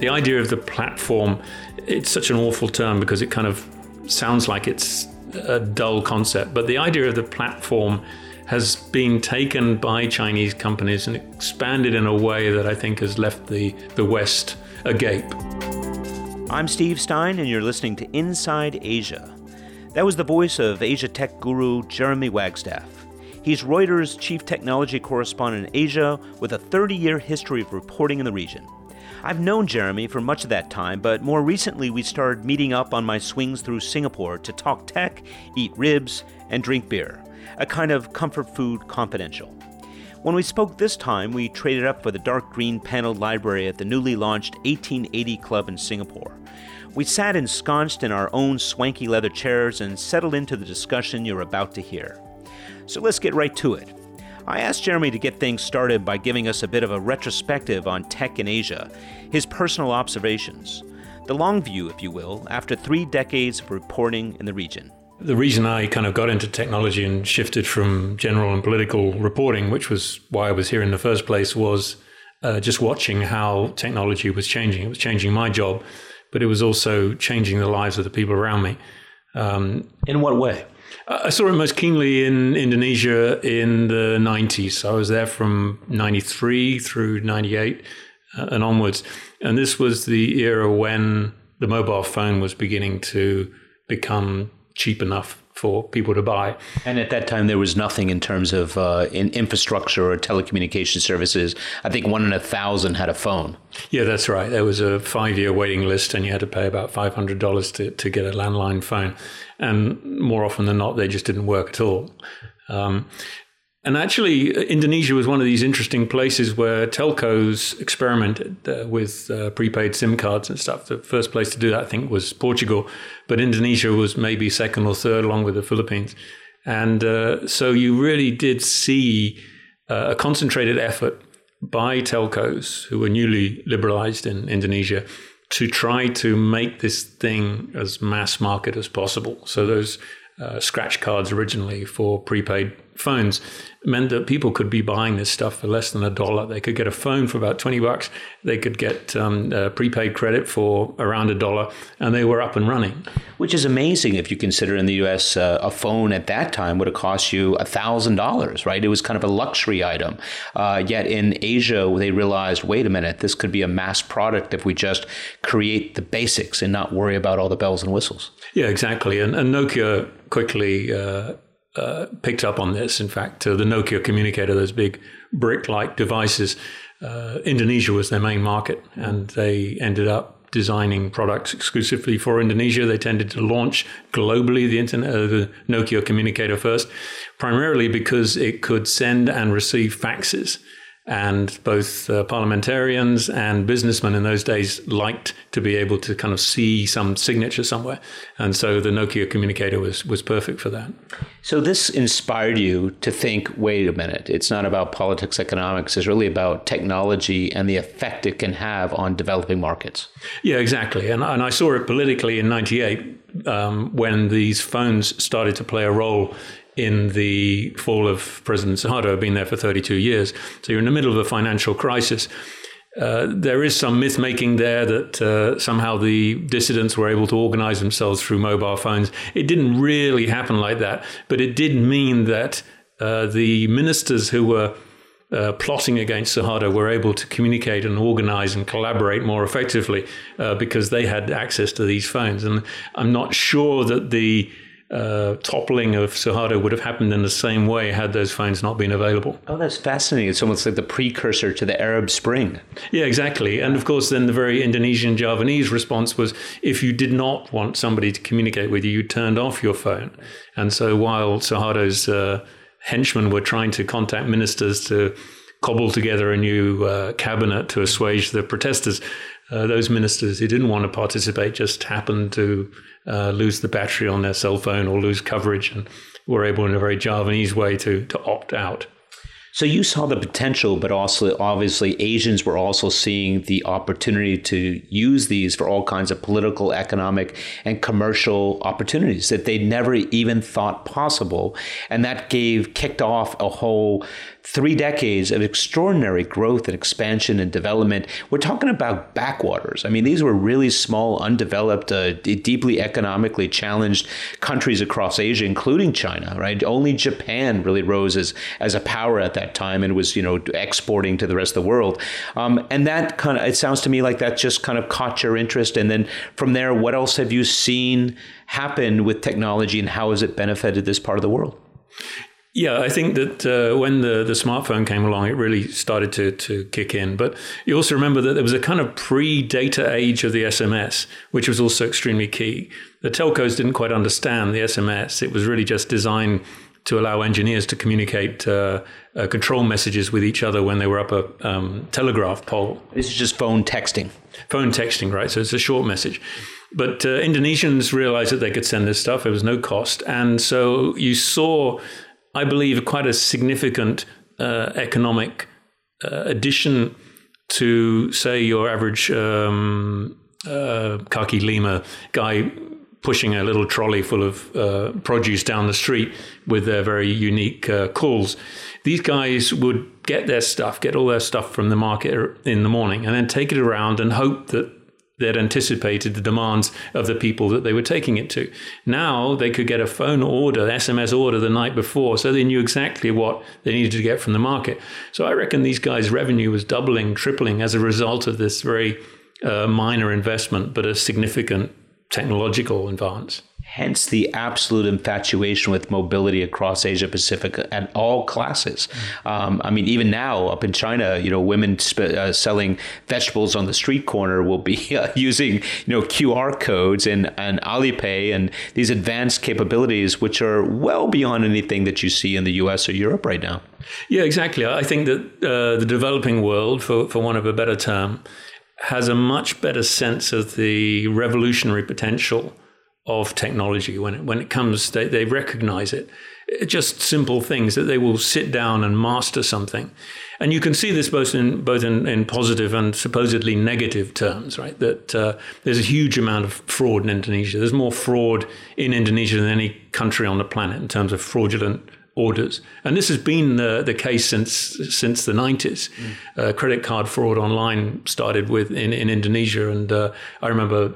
The idea of the platform, it's such an awful term because it kind of sounds like it's a dull concept, but the idea of the platform has been taken by Chinese companies and expanded in a way that I think has left the West agape. I'm Steve Stein, and you're listening to Inside Asia. That was the voice of Asia tech guru Jeremy Wagstaff. He's Reuters' chief technology correspondent in Asia with a 30-year history of reporting in the region. I've known Jeremy for much of that time, but more recently we started meeting up on my swings through Singapore to talk tech, eat ribs, and drink beer, a kind of comfort food confidential. When we spoke this time, we traded up for the dark green paneled library at the newly launched 1880 Club in Singapore. We sat ensconced in our own swanky leather chairs and settled into the discussion you're about to hear. So let's get right to it. I asked Jeremy to get things started by giving us a bit of a retrospective on tech in Asia, his personal observations, the long view, if you will, after 3 decades of reporting in the region. The reason I kind of got into technology and shifted from general and political reporting, which was why I was here in the first place, was just watching how technology was changing. It was changing my job, but it was also changing the lives of the people around me. In what way? I saw it most keenly in Indonesia in the 90s. I was there from 93 through 98 and onwards. And this was the era when the mobile phone was beginning to become cheap enough for people to buy. And at that time, there was nothing in terms of in infrastructure or telecommunication services. I think 1 in 1,000 had a phone. Yeah, that's right. There was a 5-year waiting list, and you had to pay about $500 to get a landline phone. And more often than not, they just didn't work at all. And actually, Indonesia was one of these interesting places where telcos experimented with prepaid SIM cards and stuff. The first place to do that, I think, was Portugal. But Indonesia was maybe second or third, along with the Philippines. And so you really did see a concentrated effort by telcos who were newly liberalized in Indonesia to try to make this thing as mass market as possible. So those scratch cards originally for prepaid phones meant that people could be buying this stuff for less than $1. They could get a phone for about $20. They could get prepaid credit for around $1, and they were up and running. Which is amazing if you consider in the U.S. A phone at that time would have cost you $1,000, right? It was kind of a luxury item. Yet in Asia, they realized, wait a minute, this could be a mass product if we just create the basics and not worry about all the bells and whistles. Yeah, exactly. And Nokia quickly picked up on this. In fact, the Nokia communicator, those big brick-like devices, Indonesia was their main market, and they ended up designing products exclusively for Indonesia. They tended to launch globally the Nokia communicator first, primarily because it could send and receive faxes. And both parliamentarians and businessmen in those days liked to be able to kind of see some signature somewhere. And so the Nokia communicator was perfect for that. So this inspired you to think, wait a minute, it's not about politics, economics, it's really about technology and the effect it can have on developing markets. Yeah, exactly. And I saw it politically in 98 when these phones started to play a role in the fall of President Suharto, been there for 32 years. So you're in the middle of a financial crisis. There is some myth-making there that somehow the dissidents were able to organize themselves through mobile phones. It didn't really happen like that, but it did mean that the ministers who were plotting against Suharto were able to communicate and organize and collaborate more effectively because they had access to these phones. And I'm not sure that the toppling of Suharto would have happened in the same way had those phones not been available. Oh, that's fascinating. It's almost like the precursor to the Arab Spring. Yeah, exactly. And of course, then the very Indonesian Javanese response was if you did not want somebody to communicate with you, you turned off your phone. And so while Suharto's henchmen were trying to contact ministers to cobble together a new cabinet to assuage the protesters, those ministers who didn't want to participate just happened to lose the battery on their cell phone or lose coverage, and were able in a very Javanese way to opt out. So you saw the potential, but also obviously Asians were also seeing the opportunity to use these for all kinds of political, economic, and commercial opportunities that they never even thought possible. And that kicked off a whole 3 decades of extraordinary growth and expansion and development. We're talking about backwaters. I mean, these were really small, undeveloped, deeply economically challenged countries across Asia, including China, right? Only Japan really rose as a power at that time and was, exporting to the rest of the world. And that kind of, it sounds to me like that just kind of caught your interest. And then from there, what else have you seen happen with technology and how has it benefited this part of the world? Yeah, I think that when the smartphone came along, it really started to kick in. But you also remember that there was a kind of pre-data age of the SMS, which was also extremely key. The telcos didn't quite understand the SMS. It was really just designed to allow engineers to communicate control messages with each other when they were up a telegraph pole. This is just phone texting. Phone texting, right? So it's a short message. But Indonesians realized that they could send this stuff. It was no cost. And so you saw, I believe, quite a significant economic addition to, say, your average Kaki Lima guy pushing a little trolley full of produce down the street with their very unique calls. These guys would get all their stuff from the market in the morning and then take it around and hope that they'd anticipated the demands of the people that they were taking it to. Now they could get a phone order, SMS order the night before, so they knew exactly what they needed to get from the market. So I reckon these guys' revenue was doubling, tripling as a result of this very minor investment, but a significant technological advance. Hence the absolute infatuation with mobility across Asia Pacific at all classes. I mean, even now up in China, women selling vegetables on the street corner will be using, QR codes and Alipay and these advanced capabilities, which are well beyond anything that you see in the US or Europe right now. Yeah, exactly. I think that the developing world, for want of a better term, has a much better sense of the revolutionary potential of technology when it comes. They recognize it. It's just simple things that they will sit down and master something, and you can see this both in positive and supposedly negative terms, right? That there's a huge amount of fraud in Indonesia. There's more fraud in Indonesia than any country on the planet in terms of fraudulent orders. And this has been the case since the 90s. Credit card fraud online started in Indonesia. And I remember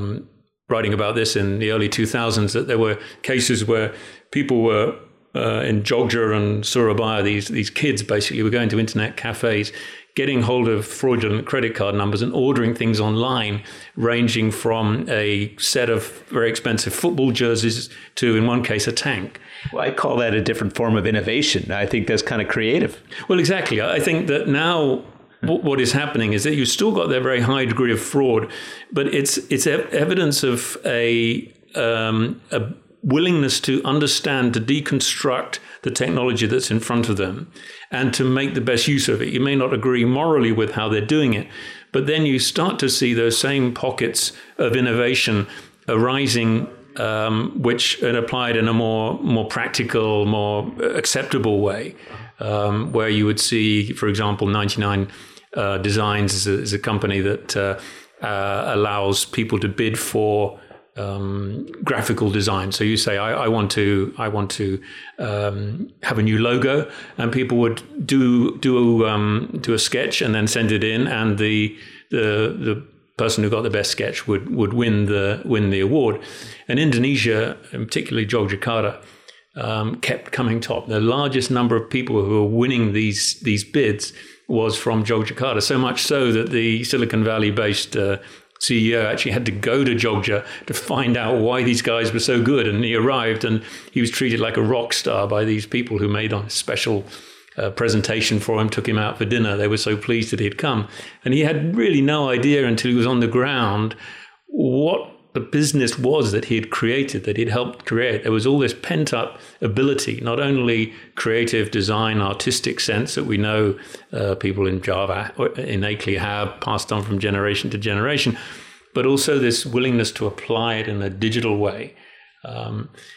writing about this in the early 2000s, that there were cases where people were in Jogja and Surabaya, these kids basically were going to internet cafes, getting hold of fraudulent credit card numbers and ordering things online, ranging from a set of very expensive football jerseys to, in one case, a tank. Well, I call that a different form of innovation. I think that's kind of creative. Well, exactly. I think that now what is happening is that you've still got that very high degree of fraud, but it's evidence of a willingness to understand, to deconstruct the technology that's in front of them and to make the best use of it. You may not agree morally with how they're doing it, but then you start to see those same pockets of innovation arising, which are applied in a more practical, more acceptable way, where you would see, for example, 99 Designs is a company that allows people to bid for graphical design. So you say, I want to have a new logo, and people would do a sketch and then send it in, and the person who got the best sketch would win the award. And Indonesia, and particularly Yogyakarta, kept coming top. The largest number of people who were winning these bids was from Yogyakarta, so much so that the Silicon Valley-based CEO actually had to go to Jogja to find out why these guys were so good. And he arrived and he was treated like a rock star by these people who made on a special presentation for him, took him out for dinner. They were so pleased that he'd come. And he had really no idea until he was on the ground what the business was that he had created, that he'd helped create. There was all this pent-up ability, not only creative design, artistic sense that we know people in Java innately have, passed on from generation to generation, but also this willingness to apply it in a digital way.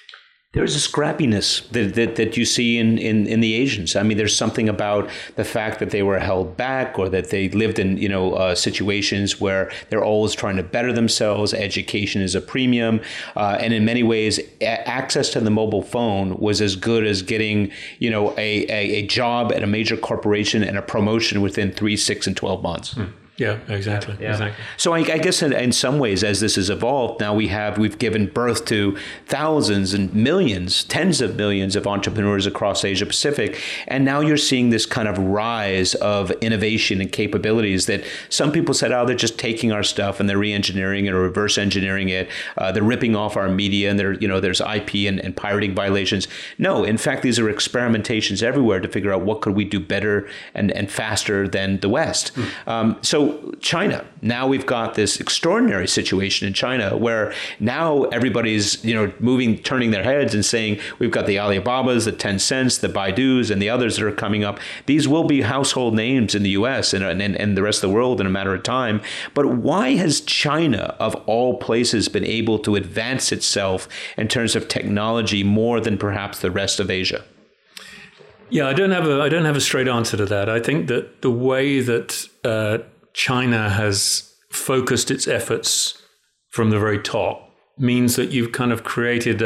There's a scrappiness that you see in the Asians. I mean, there's something about the fact that they were held back, or that they lived in situations where they're always trying to better themselves. Education is a premium, and in many ways, access to the mobile phone was as good as getting a job at a major corporation and a promotion within 3, 6, and 12 months. Yeah, exactly. Yeah. Exactly. So I guess in some ways, as this has evolved, now we've given birth to thousands and millions, tens of millions of entrepreneurs across Asia Pacific, and now you're seeing this kind of rise of innovation and capabilities that some people said, oh, they're just taking our stuff and they're re-engineering it or reverse engineering it. They're ripping off our media, and there's IP and pirating violations. No, in fact, these are experimentations everywhere to figure out what could we do better and faster than the West. So China, now we've got this extraordinary situation in China where now everybody's turning their heads and saying, we've got the Alibabas, the Tencents, the Baidus, and the others that are coming up. These will be household names in the US and the rest of the world in a matter of time. But why has China, of all places, been able to advance itself in terms of technology more than perhaps the rest of Asia? Yeah, I don't have a straight answer to that. I think that the way that China has focused its efforts from the very top means that you've kind of created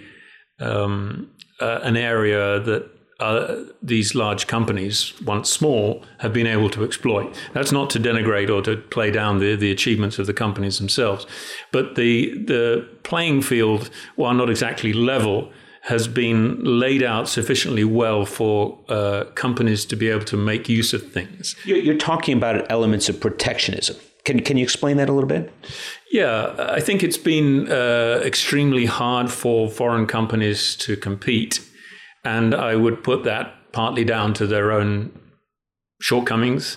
an area that these large companies, once small, have been able to exploit. That's not to denigrate or to play down the achievements of the companies themselves, but the playing field, while not exactly level, has been laid out sufficiently well for companies to be able to make use of things. You're talking about elements of protectionism. Can you explain that a little bit? Yeah, I think it's been extremely hard for foreign companies to compete. And I would put that partly down to their own shortcomings,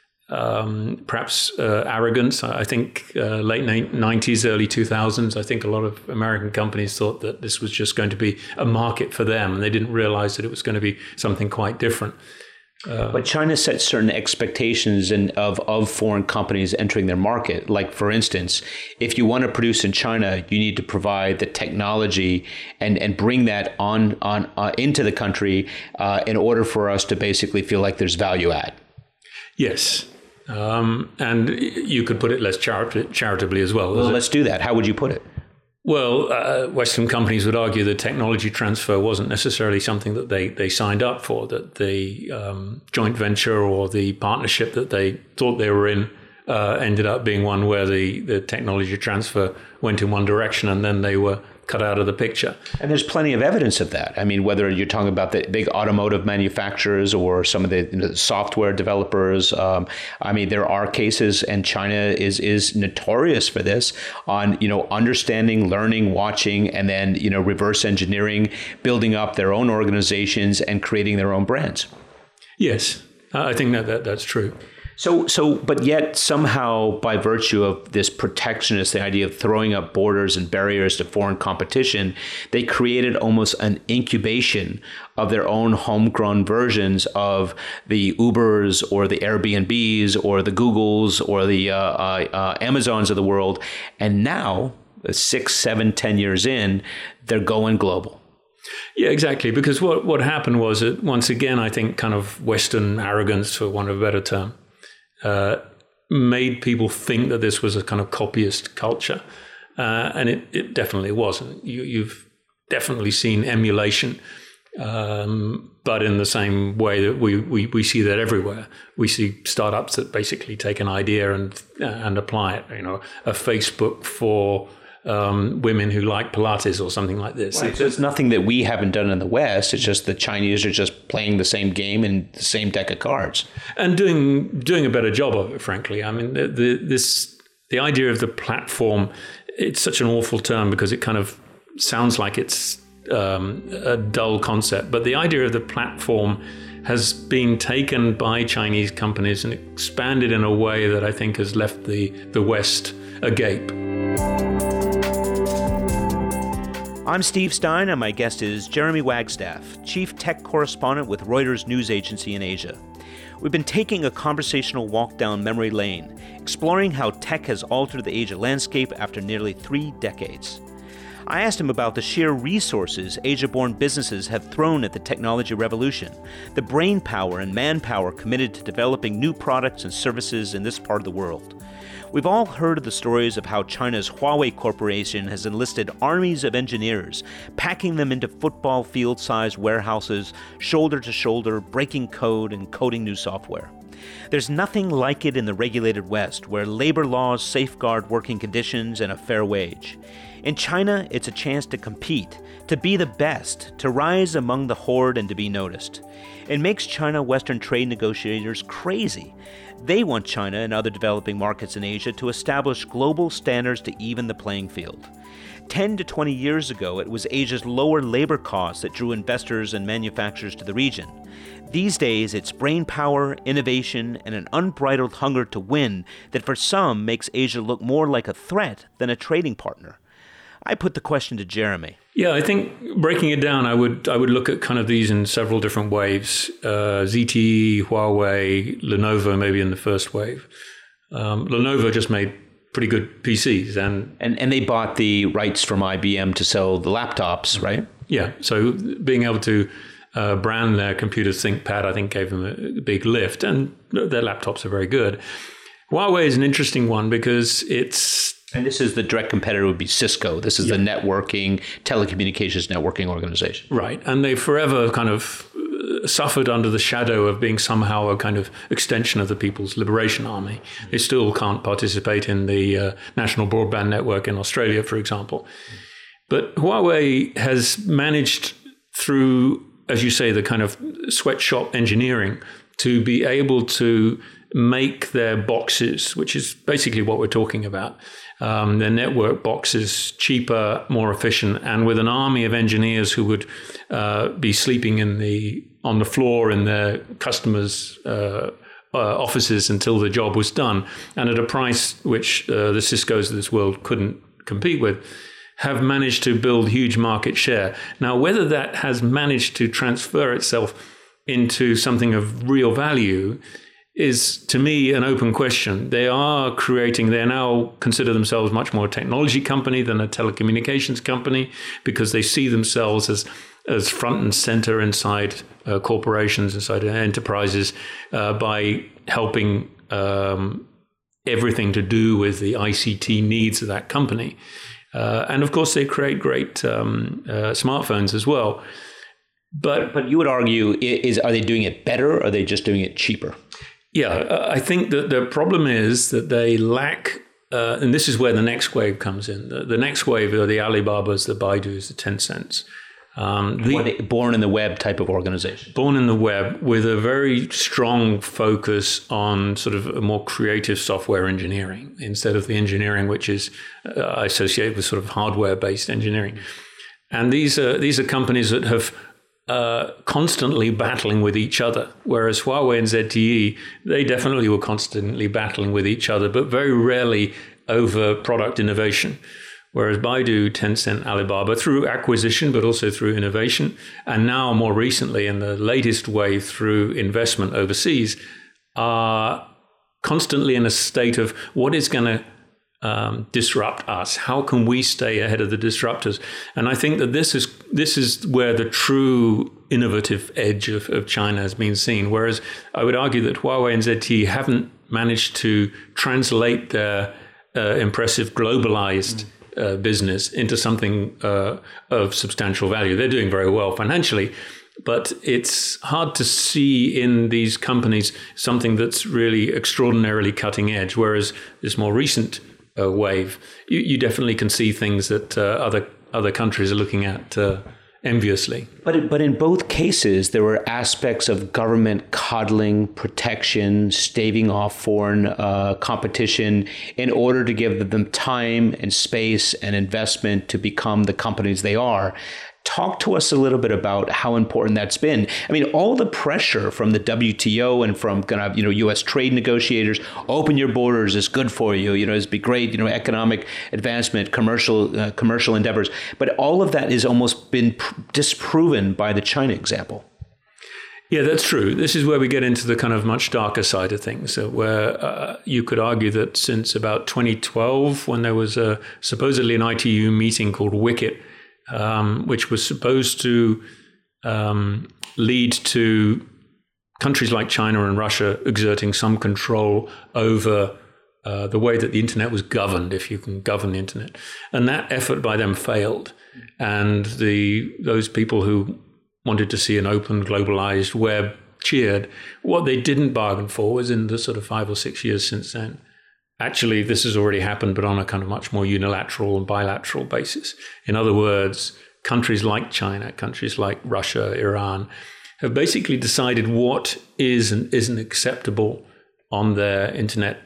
perhaps arrogance. I think late 90s, early 2000s, I think a lot of American companies thought that this was just going to be a market for them, and they didn't realize that it was going to be something quite different. But China set certain expectations of foreign companies entering their market. Like, for instance, if you want to produce in China, you need to provide the technology and bring that on into the country in order for us to basically feel like there's value add. Yes. And you could put it less charitably as well. Well, let's do that. How would you put it? Well, Western companies would argue that technology transfer wasn't necessarily something that they signed up for, that the joint venture or the partnership that they thought they were in ended up being one where the technology transfer went in one direction and then they were cut out of the picture. And there's plenty of evidence of that. I mean, whether you're talking about the big automotive manufacturers or some of the software developers, I mean, there are cases, and China is notorious for this, on, understanding, learning, watching, and then, reverse engineering, building up their own organizations and creating their own brands. Yes, I think that's true. So, but yet somehow, by virtue of this protectionist, the idea of throwing up borders and barriers to foreign competition, they created almost an incubation of their own homegrown versions of the Ubers or the Airbnbs or the Googles or the Amazons of the world. And now, 6, 7, 10 years in, they're going global. Yeah, exactly. Because what happened was that, once again, I think kind of Western arrogance, for want of a better term, made people think that this was a kind of copyist culture. And it definitely wasn't. You've definitely seen emulation, but in the same way that we see that everywhere. We see startups that basically take an idea and apply it. A Facebook for women who like Pilates or something like this. Right. So it's nothing that we haven't done in the West. It's just the Chinese are just playing the same game and the same deck of cards. And doing a better job of it, frankly. I mean, the idea of the platform, it's such an awful term because it kind of sounds like it's a dull concept. But the idea of the platform has been taken by Chinese companies and expanded in a way that I think has left the West agape. I'm Steve Stein, and my guest is Jeremy Wagstaff, Chief Tech Correspondent with Reuters News Agency in Asia. We've been taking a conversational walk down memory lane, exploring how tech has altered the Asia landscape after nearly 3 decades. I asked him about the sheer resources Asia-born businesses have thrown at the technology revolution, the brain power and manpower committed to developing new products and services in this part of the world. We've all heard of the stories of how China's Huawei Corporation has enlisted armies of engineers, packing them into football field-sized warehouses, shoulder to shoulder, breaking code and coding new software. There's nothing like it in the regulated West, where labor laws safeguard working conditions and a fair wage. In China, it's a chance to compete, to be the best, to rise among the horde and to be noticed. It makes China-Western trade negotiators crazy. They want China and other developing markets in Asia to establish global standards to even the playing field. 10 to 20 years ago, it was Asia's lower labor costs that drew investors and manufacturers to the region. These days, it's brain power, innovation, and an unbridled hunger to win that for some makes Asia look more like a threat than a trading partner. I put the question to Jeremy. Yeah, I think breaking it down, I would look at kind of these in several different waves. ZTE, Huawei, Lenovo maybe in the first wave. Lenovo just made pretty good PCs. And they bought the rights from IBM to sell the laptops, right? Yeah, so being able to brand their computer ThinkPad, I think, gave them a big lift. And their laptops are very good. Huawei is an interesting one because it's... And this is the direct competitor would be Cisco. This is the networking, telecommunications networking organization. Right. And they forever kind of suffered under the shadow of being somehow a kind of extension of the People's Liberation Army. They still can't participate in the national broadband network in Australia, for example. But Huawei has managed through, as you say, the kind of sweatshop engineering to be able to make their boxes, which is basically what we're talking about, their network boxes cheaper, more efficient, and with an army of engineers who would be sleeping on the floor in their customers' offices until the job was done, and at a price which the Ciscos of this world couldn't compete with, have managed to build huge market share. Now, whether that has managed to transfer itself into something of real value is, to me, an open question. They now consider themselves much more a technology company than a telecommunications company because they see themselves as front and center inside corporations, inside enterprises, by helping everything to do with the ICT needs of that company. And of course, they create great smartphones as well. But you would argue, are they doing it better or are they just doing it cheaper? Yeah, I think that the problem is that they lack, and this is where the next wave comes in. The next wave are the Alibabas, the Baidus, the Tencents. Born in the web type of organization. Born in the web with a very strong focus on sort of a more creative software engineering instead of the engineering which is associated with sort of hardware-based engineering. And these are companies that have constantly battling with each other, whereas Huawei and ZTE, they definitely were constantly battling with each other, but very rarely over product innovation. Whereas Baidu, Tencent, Alibaba, through acquisition, but also through innovation, and now more recently in the latest wave through investment overseas, are constantly in a state of what is going to disrupt us? How can we stay ahead of the disruptors? And I think that this is where the true innovative edge of China has been seen. Whereas I would argue that Huawei and ZTE haven't managed to translate their impressive globalized business into something of substantial value. They're doing very well financially, but it's hard to see in these companies something that's really extraordinarily cutting edge. Whereas this more recent wave, you definitely can see things that other countries are looking at enviously. But in both cases, there were aspects of government coddling, protection, staving off foreign competition in order to give them time and space and investment to become the companies they are. Talk to us a little bit about how important that's been. I mean, all the pressure from the WTO and from U.S. trade negotiators, open your borders, is good for you. It's be great. Economic advancement, commercial endeavors. But all of that has almost been disproven by the China example. Yeah, that's true. This is where we get into the kind of much darker side of things, where you could argue that since about 2012, when there was supposedly an ITU meeting called WICIT, which was supposed to lead to countries like China and Russia exerting some control over the way that the internet was governed, if you can govern the internet. And that effort by them failed. And those people who wanted to see an open, globalized web cheered. What they didn't bargain for was in the sort of 5 or 6 years since then. Actually, this has already happened, but on a kind of much more unilateral and bilateral basis. In other words, countries like China, countries like Russia, Iran, have basically decided what is and isn't acceptable on their internet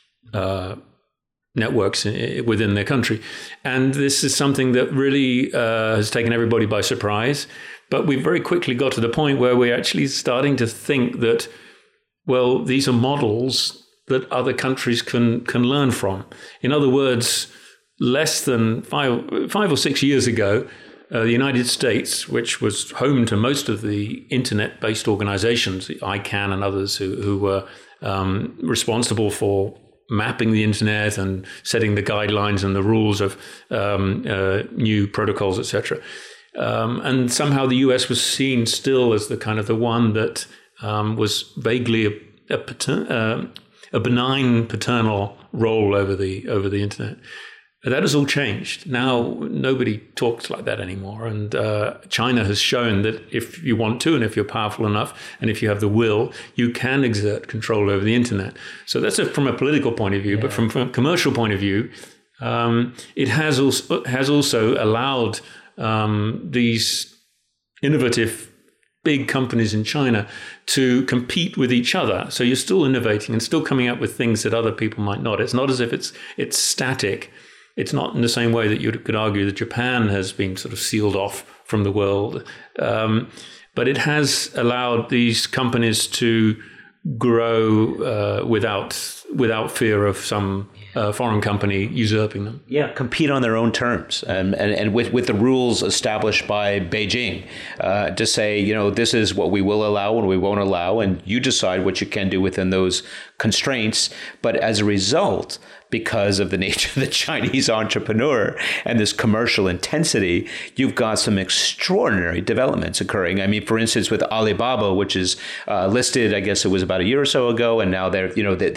networks within their country. And this is something that really has taken everybody by surprise. But we very quickly got to the point where we're actually starting to think that, well, these are models that other countries can learn from. In other words, less than five or 6 years ago, the United States, which was home to most of the internet-based organizations, ICANN and others who were responsible for mapping the internet and setting the guidelines and the rules of new protocols, etc. And somehow the US was seen still as the kind of the one that was vaguely a benign paternal role over the internet. That has all changed. Now nobody talks like that anymore. And China has shown that if you want to, and if you're powerful enough, and if you have the will, you can exert control over the internet. So that's from a political point of view. Yeah. But from a commercial point of view, it has also allowed these innovative big companies in China to compete with each other. So you're still innovating and still coming up with things that other people might not. It's not as if it's static. It's not in the same way that you could argue that Japan has been sort of sealed off from the world. But it has allowed these companies to grow without fear of some foreign company usurping them. Yeah, compete on their own terms and with the rules established by Beijing to say, this is what we will allow and we won't allow, and you decide what you can do within those constraints. But as a result, because of the nature of the Chinese entrepreneur and this commercial intensity, you've got some extraordinary developments occurring. I mean, for instance, with Alibaba, which is listed, I guess it was about a year or so ago, and now their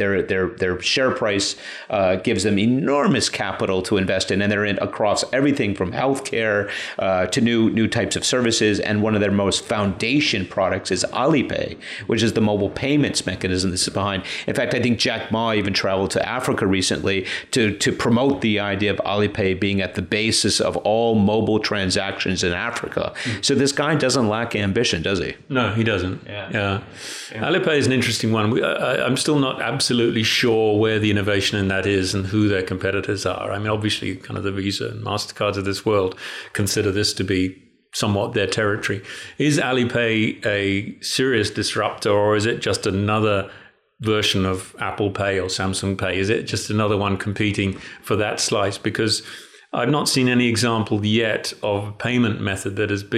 share price gives them enormous capital to invest in, and they're in across everything from healthcare to new types of services. And one of their most foundation products is Alipay, which is the mobile payments mechanism this is behind. In fact, I think Jack Ma even traveled to Africa recently to promote the idea of Alipay being at the basis of all mobile transactions in Africa. So this guy doesn't lack ambition, does he? No, he doesn't. Yeah. Alipay is an interesting one. I'm still not absolutely sure where the innovation in that is and who their competitors are. I mean, obviously, kind of the Visa and MasterCards of this world consider this to be somewhat their territory. Is Alipay a serious disruptor, or is it just another version of Apple Pay or Samsung Pay? Is it just another one competing for that slice? Because I've not seen any example yet of a payment method that has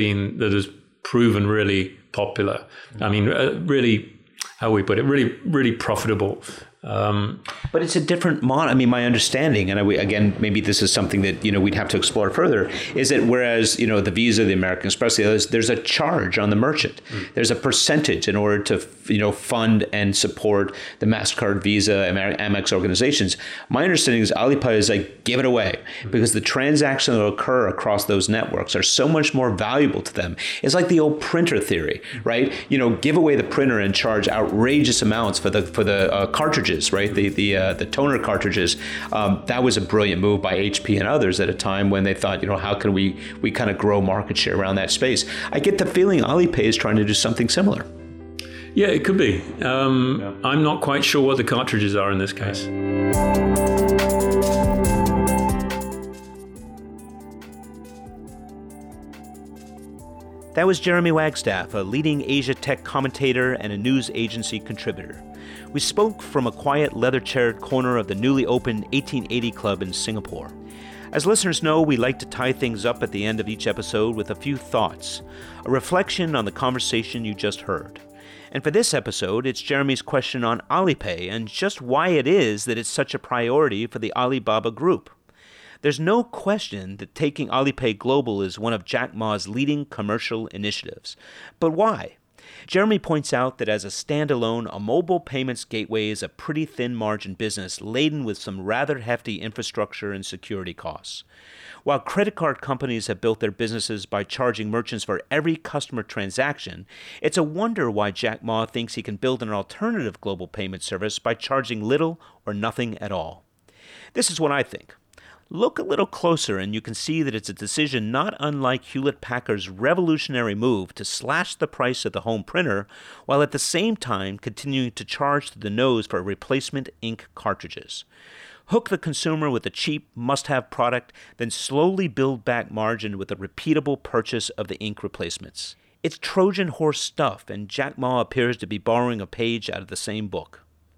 proven really popular. I mean, really, how we put it, really, really profitable. But it's a different model. I mean, my understanding, and again, maybe this is something that we'd have to explore further, is that whereas the Visa, the American Express, the others, there's a charge on the merchant. There's a percentage in order to fund and support the MasterCard, Visa, Amex organizations. My understanding is Alipay is like, give it away, because the transactions that occur across those networks are so much more valuable to them. It's like the old printer theory, right? Give away the printer and charge outrageous amounts for the cartridges. Right, the toner cartridges. That was a brilliant move by HP and others at a time when they thought, how can we kind of grow market share around that space? I get the feeling Alipay is trying to do something similar. Yeah, it could be. I'm not quite sure what the cartridges are in this case. That was Jeremy Wagstaff, a leading Asia tech commentator and a news agency contributor. We spoke from a quiet leather-chaired corner of the newly opened 1880 Club in Singapore. As listeners know, we like to tie things up at the end of each episode with a few thoughts, a reflection on the conversation you just heard. And for this episode, it's Jeremy's question on Alipay and just why it is that it's such a priority for the Alibaba Group. There's no question that taking Alipay global is one of Jack Ma's leading commercial initiatives. But why? Jeremy points out that as a standalone, a mobile payments gateway is a pretty thin margin business laden with some rather hefty infrastructure and security costs. While credit card companies have built their businesses by charging merchants for every customer transaction, it's a wonder why Jack Ma thinks he can build an alternative global payment service by charging little or nothing at all. This is what I think. Look a little closer and you can see that it's a decision not unlike Hewlett-Packard's revolutionary move to slash the price of the home printer while at the same time continuing to charge to the nose for replacement ink cartridges. Hook the consumer with a cheap, must-have product, then slowly build back margin with a repeatable purchase of the ink replacements. It's Trojan horse stuff, and Jack Ma appears to be borrowing a page out of the same book.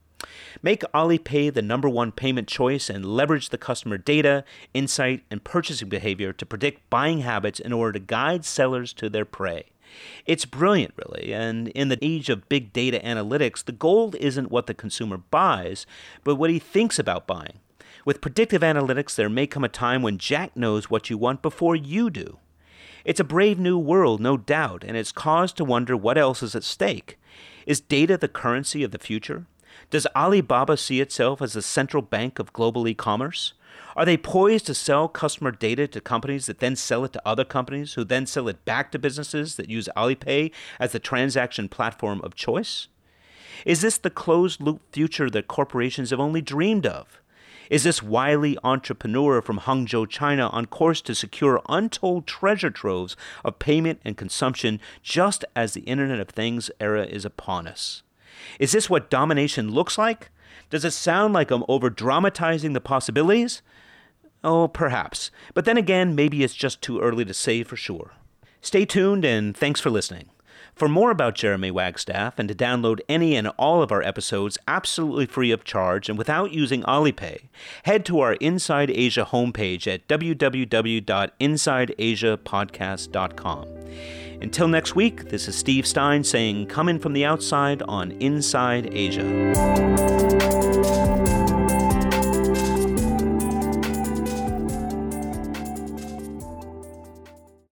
Make Alipay the number one payment choice and leverage the customer data, insight, and purchasing behavior to predict buying habits in order to guide sellers to their prey. It's brilliant, really, and in the age of big data analytics, the goal isn't what the consumer buys, but what he thinks about buying. With predictive analytics, there may come a time when Jack knows what you want before you do. It's a brave new world, no doubt, and it's cause to wonder what else is at stake. Is data the currency of the future? Does Alibaba see itself as the central bank of global e-commerce? Are they poised to sell customer data to companies that then sell it to other companies who then sell it back to businesses that use Alipay as the transaction platform of choice? Is this the closed-loop future that corporations have only dreamed of? Is this wily entrepreneur from Hangzhou, China, on course to secure untold treasure troves of payment and consumption just as the Internet of Things era is upon us? Is this what domination looks like? Does it sound like I'm over-dramatizing the possibilities? Oh, perhaps. But then again, maybe it's just too early to say for sure. Stay tuned and thanks for listening. For more about Jeremy Wagstaff and to download any and all of our episodes absolutely free of charge and without using Alipay, head to our Inside Asia homepage at www.insideasiapodcast.com. Until next week, this is Steve Stein saying, come in from the outside on Inside Asia.